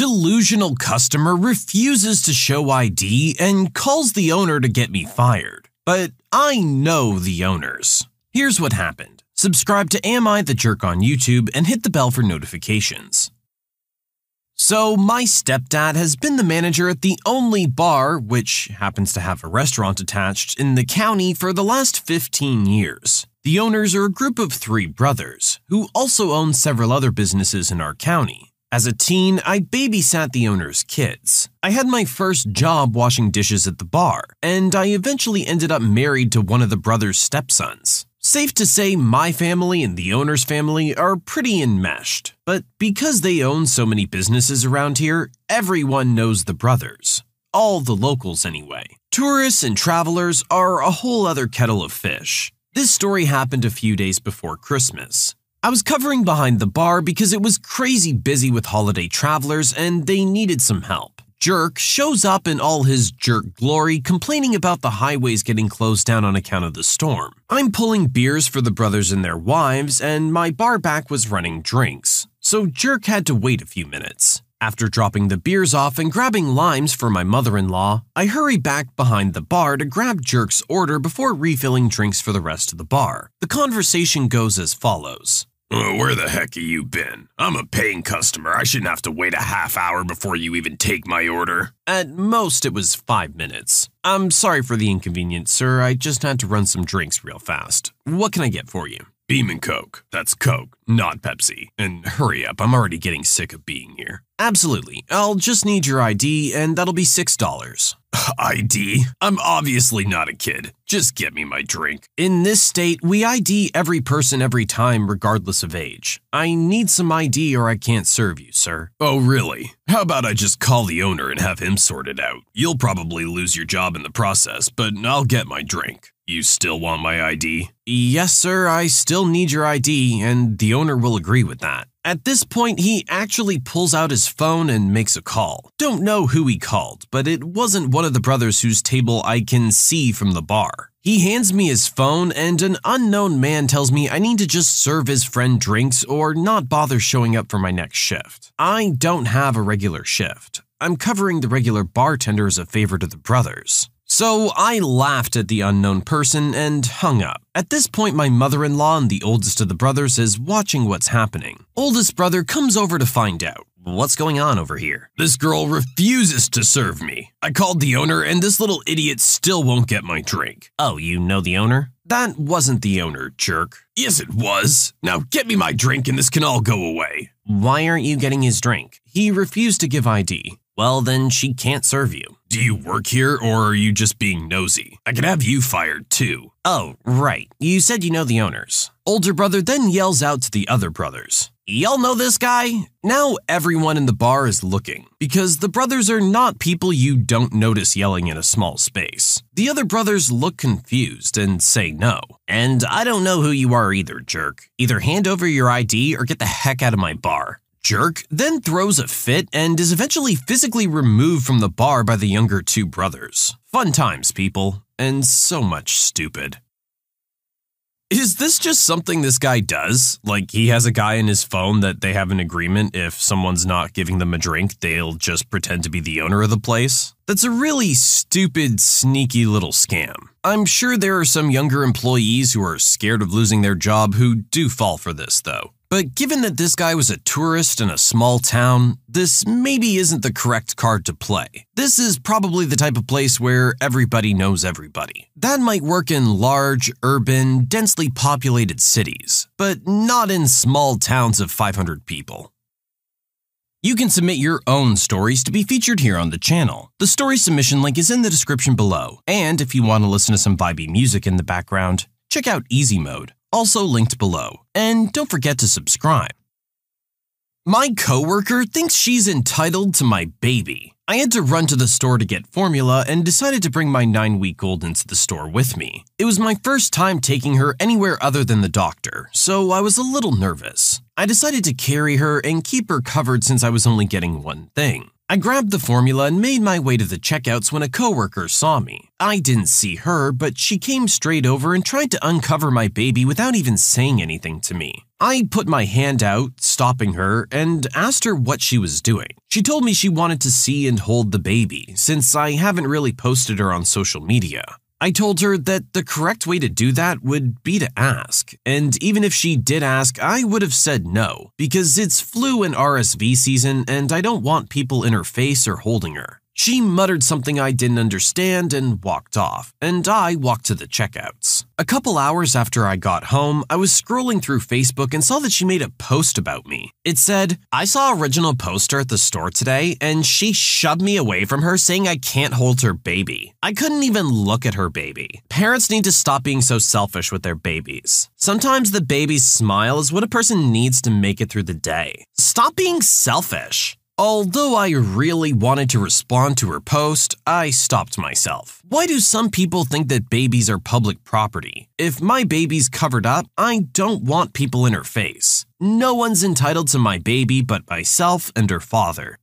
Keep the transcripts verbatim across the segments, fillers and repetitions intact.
Delusional customer refuses to show I D and calls the owner to get me fired. But I know the owners. Here's what happened. Subscribe to Am I the Jerk on YouTube and hit the bell for notifications. So my stepdad has been the manager at the only bar, which happens to have a restaurant attached, in the county for the last fifteen years. The owners are a group of three brothers, who also own several other businesses in our county. As a teen, I babysat the owner's kids. I had my first job washing dishes at the bar, and I eventually ended up married to one of the brothers' stepsons. Safe to say my family and the owner's family are pretty enmeshed, but because they own so many businesses around here, everyone knows the brothers. All the locals anyway. Tourists and travelers are a whole other kettle of fish. This story happened a few days before Christmas. I was covering behind the bar because it was crazy busy with holiday travelers and they needed some help. Jerk shows up in all his jerk glory, complaining about the highways getting closed down on account of the storm. I'm pulling beers for the brothers and their wives, and my bar back was running drinks, so Jerk had to wait a few minutes. After dropping the beers off and grabbing limes for my mother-in-law, I hurry back behind the bar to grab Jerk's order before refilling drinks for the rest of the bar. The conversation goes as follows. Uh, where the heck have you been? I'm a paying customer. I shouldn't have to wait a half hour before you even take my order. At most, it was five minutes. I'm sorry for the inconvenience, sir. I just had to run some drinks real fast. What can I get for you? Beam and Coke. That's Coke, not Pepsi. And hurry up, I'm already getting sick of being here. Absolutely. I'll just need your I D, and that'll be six dollars. I D? I'm obviously not a kid. Just get me my drink. In this state, we I D every person every time, regardless of age. I need some I D or I can't serve you, sir. Oh, really? How about I just call the owner and have him sort it out? You'll probably lose your job in the process, but I'll get my drink. You still want my I D? Yes, sir, I still need your I D, and the owner will agree with that. At this point, he actually pulls out his phone and makes a call. Don't know who he called, but it wasn't one of the brothers whose table I can see from the bar. He hands me his phone, and an unknown man tells me I need to just serve his friend drinks or not bother showing up for my next shift. I don't have a regular shift. I'm covering the regular bartender as a favor to the brothers. So I laughed at the unknown person and hung up. At this point, my mother-in-law and the oldest of the brothers is watching what's happening. Oldest brother comes over to find out. What's going on over here? This girl refuses to serve me. I called the owner and this little idiot still won't get my drink. Oh, you know the owner? That wasn't the owner, jerk. Yes, it was. Now get me my drink and this can all go away. Why aren't you getting his drink? He refused to give I D. Well, then she can't serve you. Do you work here or are you just being nosy? I could have you fired too. Oh, right. You said you know the owners. Older brother then yells out to the other brothers. Y'all know this guy? Now everyone in the bar is looking, because the brothers are not people you don't notice yelling in a small space. The other brothers look confused and say no. And I don't know who you are either, jerk. Either hand over your I D or get the heck out of my bar. Jerk then throws a fit and is eventually physically removed from the bar by the younger two brothers. Fun times, people, and so much stupid. Is this just something this guy does? Like he has a guy in his phone that they have an agreement if someone's not giving them a drink, they'll just pretend to be the owner of the place? That's a really stupid, sneaky little scam. I'm sure there are some younger employees who are scared of losing their job who do fall for this, though. But given that this guy was a tourist in a small town, this maybe isn't the correct card to play. This is probably the type of place where everybody knows everybody. That might work in large, urban, densely populated cities, but not in small towns of five hundred people. You can submit your own stories to be featured here on the channel. The story submission link is in the description below, and if you want to listen to some vibey music in the background, check out Easy Mode, also linked below. And don't forget to subscribe. My coworker thinks she's entitled to my baby. I had to run to the store to get formula and decided to bring my nine-week-old into the store with me. It was my first time taking her anywhere other than the doctor, so I was a little nervous. I decided to carry her and keep her covered since I was only getting one thing. I grabbed the formula and made my way to the checkouts when a coworker saw me. I didn't see her, but she came straight over and tried to uncover my baby without even saying anything to me. I put my hand out, stopping her, and asked her what she was doing. She told me she wanted to see and hold the baby, since I haven't really posted her on social media. I told her that the correct way to do that would be to ask, and even if she did ask, I would have said no, because it's flu and R S V season and I don't want people in her face or holding her. She muttered something I didn't understand and walked off, and I walked to the checkouts. A couple hours after I got home, I was scrolling through Facebook and saw that she made a post about me. It said, "I saw Original Poster at the store today, and she shoved me away from her saying I can't hold her baby. I couldn't even look at her baby. Parents need to stop being so selfish with their babies. Sometimes the baby's smile is what a person needs to make it through the day. Stop being selfish." Although I really wanted to respond to her post, I stopped myself. Why do some people think that babies are public property? If my baby's covered up, I don't want people in her face. No one's entitled to my baby but myself and her father.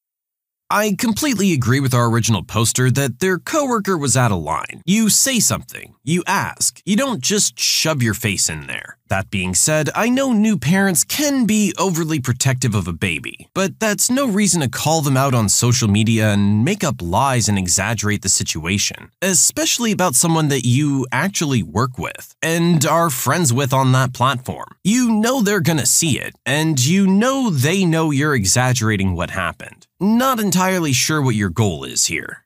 I completely agree with our original poster that their coworker was out of line. You say something, you ask, you don't just shove your face in there. That being said, I know new parents can be overly protective of a baby, but that's no reason to call them out on social media and make up lies and exaggerate the situation, especially about someone that you actually work with and are friends with on that platform. You know they're gonna see it, and you know they know you're exaggerating what happened. Not entirely sure what your goal is here.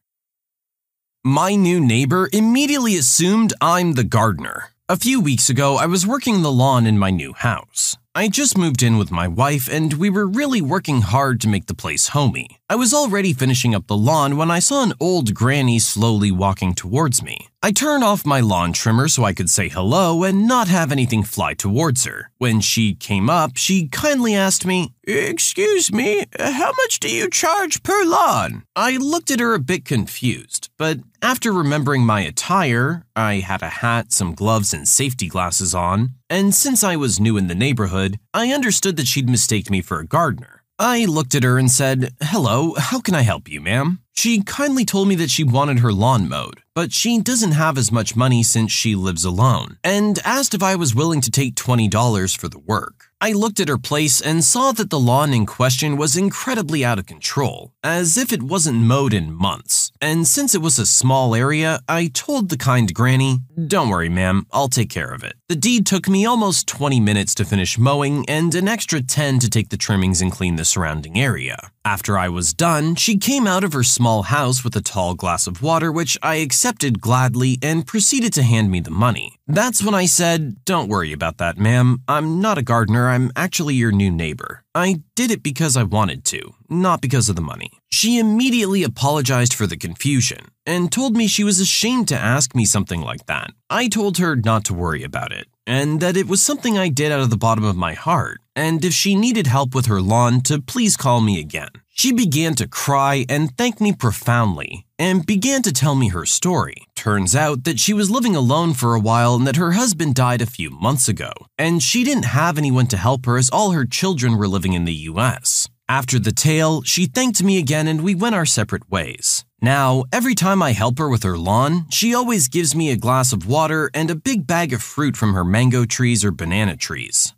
My new neighbor immediately assumed I'm the gardener. A few weeks ago, I was working the lawn in my new house. I just moved in with my wife and we were really working hard to make the place homey. I was already finishing up the lawn when I saw an old granny slowly walking towards me. I turned off my lawn trimmer so I could say hello and not have anything fly towards her. When she came up, she kindly asked me, "Excuse me, how much do you charge per lawn?" I looked at her a bit confused, but after remembering my attire, I had a hat, some gloves, and safety glasses on, and since I was new in the neighborhood, I understood that she'd mistaked me for a gardener. I looked at her and said, "Hello, how can I help you, ma'am?" She kindly told me that she wanted her lawn mowed, but she doesn't have as much money since she lives alone, and asked if I was willing to take twenty dollars for the work. I looked at her place and saw that the lawn in question was incredibly out of control, as if it wasn't mowed in months. And since it was a small area, I told the kind granny, "Don't worry, ma'am, I'll take care of it." The deed took me almost twenty minutes to finish mowing and an extra ten to take the trimmings and clean the surrounding area. After I was done, she came out of her small house with a tall glass of water, which I accepted gladly and proceeded to hand me the money. That's when I said, "Don't worry about that, ma'am. I'm not a gardener, I'm actually your new neighbor. I did it because I wanted to, not because of the money." She immediately apologized for the confusion and told me she was ashamed to ask me something like that. I told her not to worry about it, and that it was something I did out of the bottom of my heart, and if she needed help with her lawn to please call me again. She began to cry and thank me profoundly, and began to tell me her story. Turns out that she was living alone for a while and that her husband died a few months ago, and she didn't have anyone to help her as all her children were living in the U S. After the tale, she thanked me again and we went our separate ways. Now, every time I help her with her lawn, she always gives me a glass of water and a big bag of fruit from her mango trees or banana trees.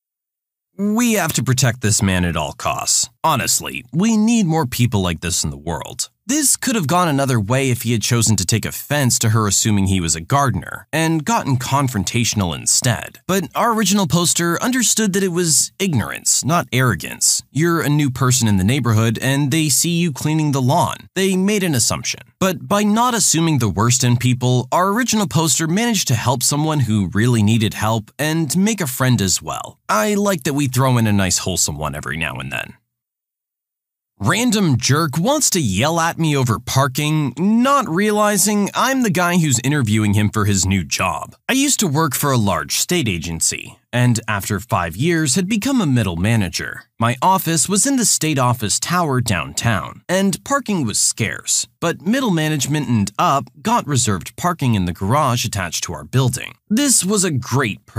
We have to protect this man at all costs. Honestly, we need more people like this in the world. This could have gone another way if he had chosen to take offense to her assuming he was a gardener and gotten confrontational instead. But our original poster understood that it was ignorance, not arrogance. You're a new person in the neighborhood and they see you cleaning the lawn. They made an assumption. But by not assuming the worst in people, our original poster managed to help someone who really needed help and make a friend as well. I like that we throw in a nice wholesome one every now and then. Random jerk wants to yell at me over parking, not realizing I'm the guy who's interviewing him for his new job. I used to work for a large state agency, and after five years had become a middle manager. My office was in the state office tower downtown, and parking was scarce, but middle management and up got reserved parking in the garage attached to our building. This was a great perk,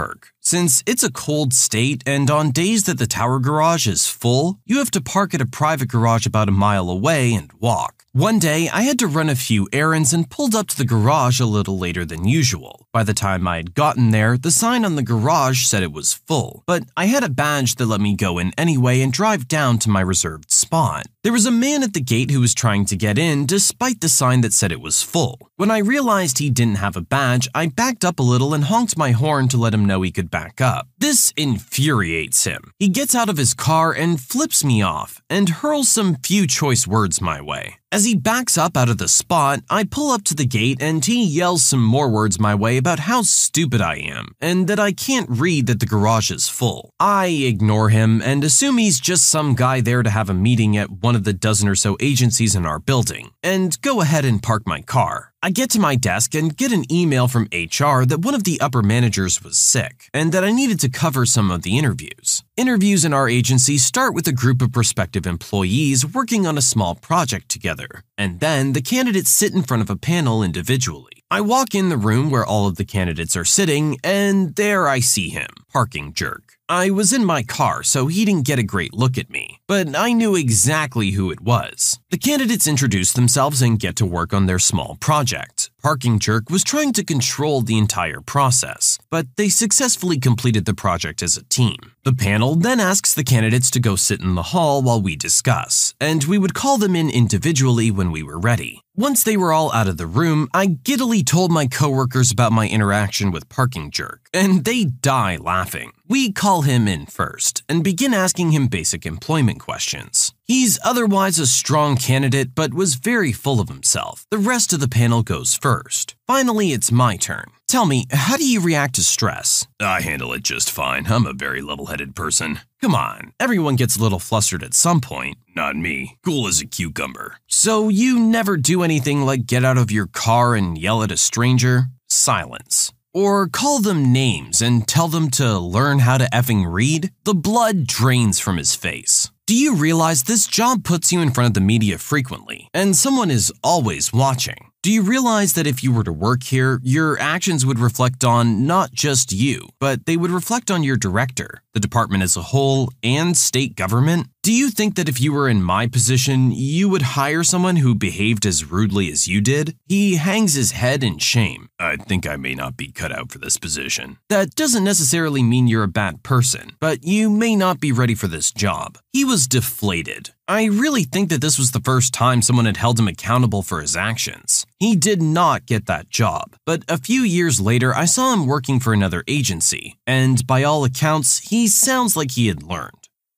since it's a cold state and on days that the tower garage is full, you have to park at a private garage about a mile away and walk. One day, I had to run a few errands and pulled up to the garage a little later than usual. By the time I had gotten there, the sign on the garage said it was full, but I had a badge that let me go in anyway and drive down to my reserved spot. There was a man at the gate who was trying to get in despite the sign that said it was full. When I realized he didn't have a badge, I backed up a little and honked my horn to let him know he could back up. This infuriates him. He gets out of his car and flips me off and hurls some few choice words my way. As he backs up out of the spot, I pull up to the gate and he yells some more words my way about how stupid I am and that I can't read that the garage is full. I ignore him and assume he's just some guy there to have a meeting at one of the dozen or so agencies in our building, and go ahead and park my car. I get to my desk and get an email from H R that one of the upper managers was sick and that I needed to cover some of the interviews. Interviews in our agency start with a group of prospective employees working on a small project together, and then the candidates sit in front of a panel individually. I walk in the room where all of the candidates are sitting, and there I see him, parking jerk. I was in my car, so he didn't get a great look at me, but I knew exactly who it was. The candidates introduce themselves and get to work on their small project. Parking Jerk was trying to control the entire process, but they successfully completed the project as a team. The panel then asks the candidates to go sit in the hall while we discuss, and we would call them in individually when we were ready. Once they were all out of the room, I giddily told my coworkers about my interaction with Parking Jerk, and they die laughing. We call him in first and begin asking him basic employment questions. He's otherwise a strong candidate, but was very full of himself. The rest of the panel goes first. Finally, it's my turn. Tell me, how do you react to stress? I handle it just fine. I'm a very level-headed person. Come on, everyone gets a little flustered at some point. Not me. Cool as a cucumber. So you never do anything like get out of your car and yell at a stranger? Silence. Or call them names and tell them to learn how to effing read? The blood drains from his face. Do you realize this job puts you in front of the media frequently, and someone is always watching? Do you realize that if you were to work here, your actions would reflect on not just you, but they would reflect on your director, the department as a whole, and state government? Do you think that if you were in my position, you would hire someone who behaved as rudely as you did? He hangs his head in shame. I think I may not be cut out for this position. That doesn't necessarily mean you're a bad person, but you may not be ready for this job. He was deflated. I really think that this was the first time someone had held him accountable for his actions. He did not get that job, but a few years later I saw him working for another agency, and by all accounts, he sounds like he had learned.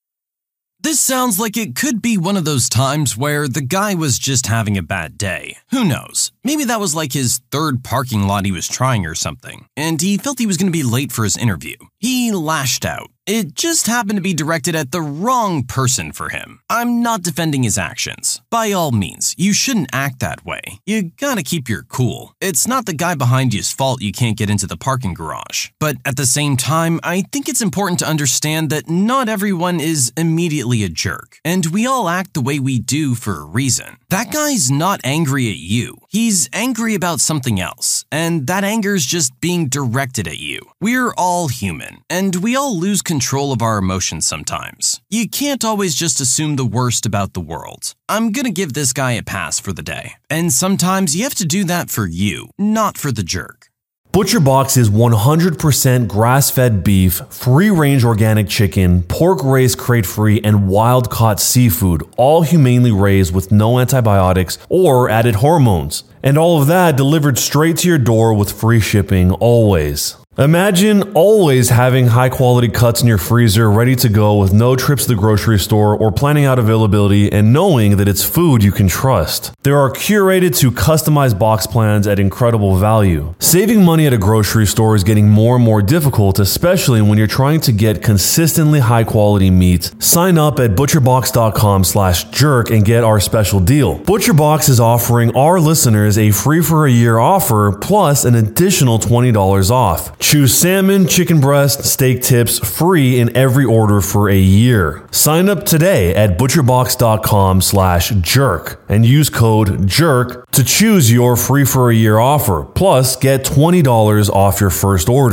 This sounds like it could be one of those times where the guy was just having a bad day. Who knows? Maybe that was like his third parking lot he was trying or something, and he felt he was going to be late for his interview. He lashed out. It just happened to be directed at the wrong person for him. I'm not defending his actions. By all means, you shouldn't act that way. You gotta keep your cool. It's not the guy behind you's fault you can't get into the parking garage. But at the same time, I think it's important to understand that not everyone is immediately a jerk, and we all act the way we do for a reason. That guy's not angry at you. He's angry about something else, and that anger's just being directed at you. We're all human, and we all lose control control of our emotions sometimes. You can't always just assume the worst about the world. I'm gonna give this guy a pass for the day. And sometimes you have to do that for you, not for the jerk. ButcherBox is one hundred percent grass-fed beef, free-range organic chicken, pork raised crate-free, and wild-caught seafood, all humanely raised with no antibiotics or added hormones. And all of that delivered straight to your door with free shipping always. Imagine always having high-quality cuts in your freezer ready to go with no trips to the grocery store or planning out availability and knowing that it's food you can trust. There are curated to customized box plans at incredible value. Saving money at a grocery store is getting more and more difficult, especially when you're trying to get consistently high-quality meat. Sign up at butcherbox.com slash jerk and get our special deal. ButcherBox is offering our listeners a free for a year offer plus an additional twenty dollars off. Choose salmon, chicken breast, steak tips free in every order for a year. Sign up today at butcherbox.com slash jerk and use code JERK to choose your free for a year offer. Plus, get twenty dollars off your first order.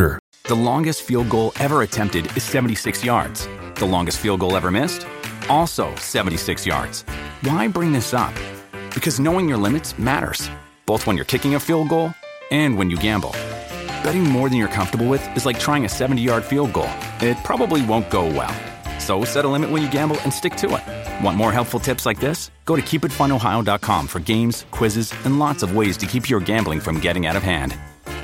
The longest field goal ever attempted is seventy-six yards. The longest field goal ever missed? Also seventy-six yards. Why bring this up? Because knowing your limits matters, both when you're kicking a field goal and when you gamble. Betting more than you're comfortable with is like trying a seventy-yard field goal. It probably won't go well. So set a limit when you gamble and stick to it. Want more helpful tips like this? Go to keep it fun ohio dot com for games, quizzes, and lots of ways to keep your gambling from getting out of hand.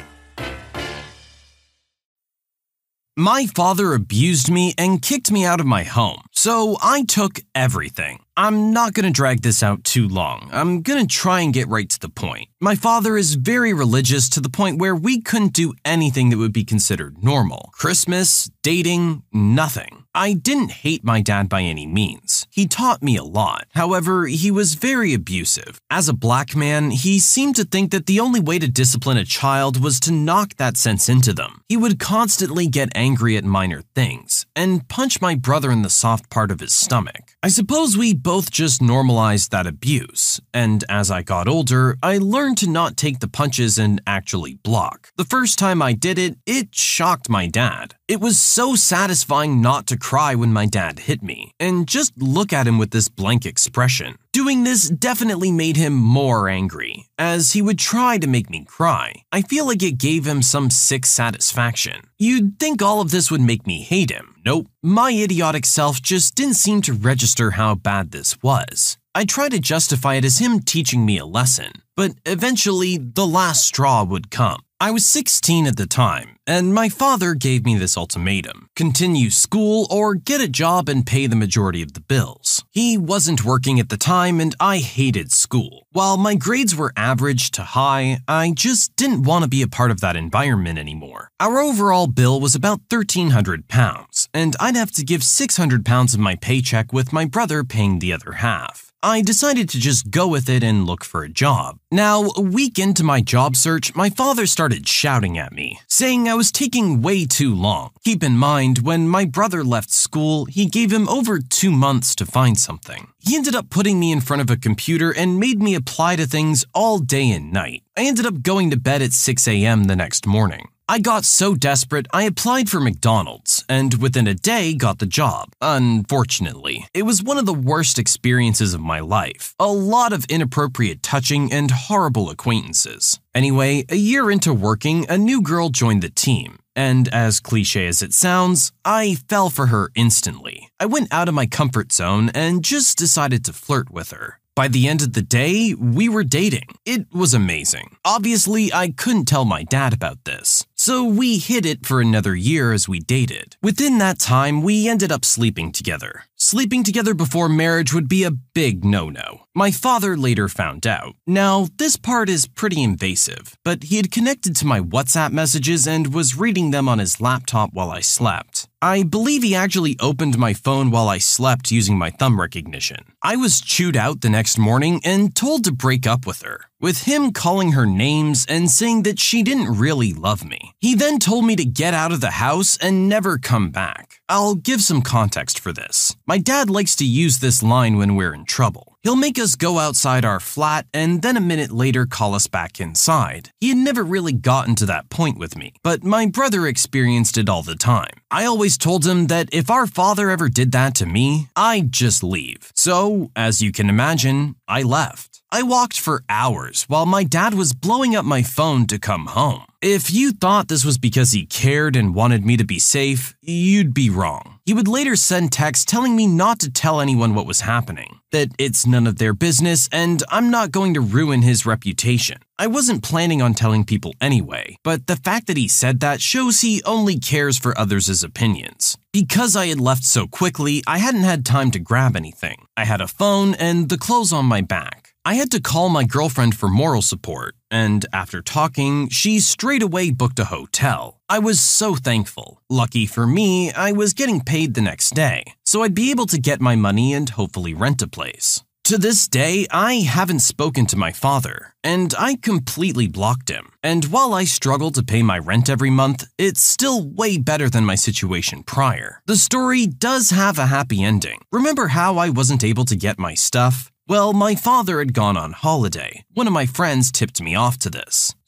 My father abused me and kicked me out of my home, so I took everything. I'm not going to drag this out too long. I'm going to try and get right to the point. My father is very religious to the point where we couldn't do anything that would be considered normal. Christmas, dating, nothing. I didn't hate my dad by any means. He taught me a lot. However, he was very abusive. As a black man, he seemed to think that the only way to discipline a child was to knock that sense into them. He would constantly get angry at minor things and punch my brother in the soft part of his stomach. I suppose we both just normalized that abuse, and as I got older, I learned to not take the punches and actually block. The first time I did it, it shocked my dad. It was so satisfying not to cry when my dad hit me, and just look at him with this blank expression. Doing this definitely made him more angry, as he would try to make me cry. I feel like it gave him some sick satisfaction. You'd think all of this would make me hate him. Nope. My idiotic self just didn't seem to register how bad this was. I tried to justify it as him teaching me a lesson, but eventually the last straw would come. I was sixteen at the time, and my father gave me this ultimatum: continue school or get a job and pay the majority of the bills. He wasn't working at the time, and I hated school. While my grades were average to high, I just didn't want to be a part of that environment anymore. Our overall bill was about thirteen hundred pounds, and I'd have to give six hundred pounds of my paycheck with my brother paying the other half. I decided to just go with it and look for a job. Now, a week into my job search, my father started shouting at me, saying I was taking way too long. Keep in mind, when my brother left school, he gave him over two months to find something. He ended up putting me in front of a computer and made me apply to things all day and night. I ended up going to bed at six a.m. the next morning. I got so desperate, I applied for McDonald's, and within a day got the job. Unfortunately, it was one of the worst experiences of my life. A lot of inappropriate touching and horrible acquaintances. Anyway, a year into working, a new girl joined the team. And as cliche as it sounds, I fell for her instantly. I went out of my comfort zone and just decided to flirt with her. By the end of the day, we were dating. It was amazing. Obviously, I couldn't tell my dad about this, so we hid it for another year as we dated. Within that time, we ended up sleeping together. Sleeping together before marriage would be a big no-no. My father later found out. Now, this part is pretty invasive, but he had connected to my WhatsApp messages and was reading them on his laptop while I slept. I believe he actually opened my phone while I slept using my thumb recognition. I was chewed out the next morning and told to break up with her, with him calling her names and saying that she didn't really love me. He then told me to get out of the house and never come back. I'll give some context for this. My dad likes to use this line when we're in trouble. He'll make us go outside our flat and then a minute later call us back inside. He had never really gotten to that point with me, but my brother experienced it all the time. I always told him that if our father ever did that to me, I'd just leave. So, as you can imagine, I left. I walked for hours while my dad was blowing up my phone to come home. If you thought this was because he cared and wanted me to be safe, you'd be wrong. He would later send texts telling me not to tell anyone what was happening, that it's none of their business and I'm not going to ruin his reputation. I wasn't planning on telling people anyway, but the fact that he said that shows he only cares for others' opinions. Because I had left so quickly, I hadn't had time to grab anything. I had a phone and the clothes on my back. I had to call my girlfriend for moral support, and after talking, she straight away booked a hotel. I was so thankful. Lucky for me, I was getting paid the next day, so I'd be able to get my money and hopefully rent a place. To this day, I haven't spoken to my father, and I completely blocked him. And while I struggle to pay my rent every month, it's still way better than my situation prior. The story does have a happy ending. Remember how I wasn't able to get my stuff? Well, my father had gone on holiday. One of my friends tipped me off to this.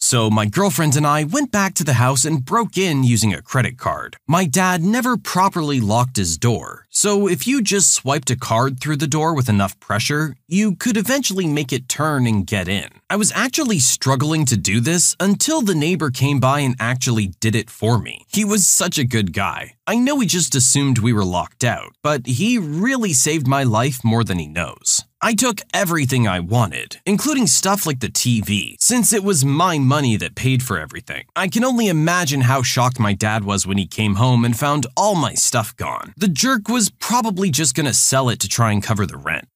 So my girlfriend and I went back to the house and broke in using a credit card. My dad never properly locked his door, so if you just swiped a card through the door with enough pressure, you could eventually make it turn and get in. I was actually struggling to do this until the neighbor came by and actually did it for me. He was such a good guy. I know he just assumed we were locked out, but he really saved my life more than he knows. I took everything I wanted, including stuff like the T V, since it was my money that paid for everything. I can only imagine how shocked my dad was when he came home and found all my stuff gone. The jerk was probably just gonna sell it to try and cover the rent.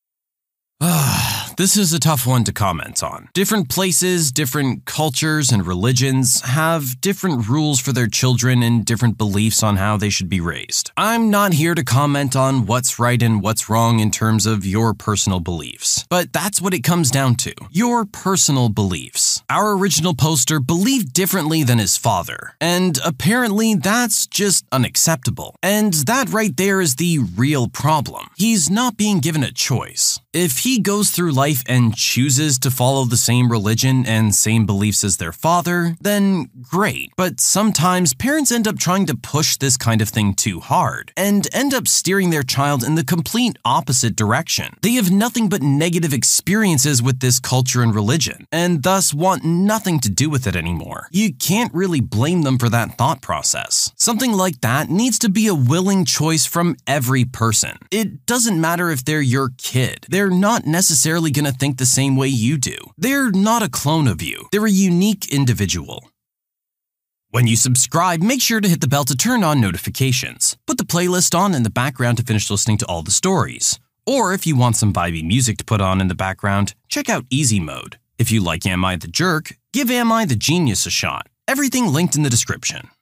Ah, this is a tough one to comment on. Different places, different cultures and religions have different rules for their children and different beliefs on how they should be raised. I'm not here to comment on what's right and what's wrong in terms of your personal beliefs, but that's what it comes down to. Your personal beliefs. Our original poster believed differently than his father, and apparently that's just unacceptable. And that right there is the real problem. He's not being given a choice. If he goes through life and chooses to follow the same religion and same beliefs as their father, then great. But sometimes parents end up trying to push this kind of thing too hard and end up steering their child in the complete opposite direction. They have nothing but negative experiences with this culture and religion, and thus want nothing to do with it anymore. You can't really blame them for that thought process. Something like that needs to be a willing choice from every person. It doesn't matter if they're your kid. They're not necessarily going to think the same way you do. They're not a clone of you. They're a unique individual. When you subscribe, make sure to hit the bell to turn on notifications. Put the playlist on in the background to finish listening to all the stories. Or if you want some vibey music to put on in the background, check out Easy Mode. If you like Am I the Jerk, give Am I the Genius a shot. Everything linked in the description.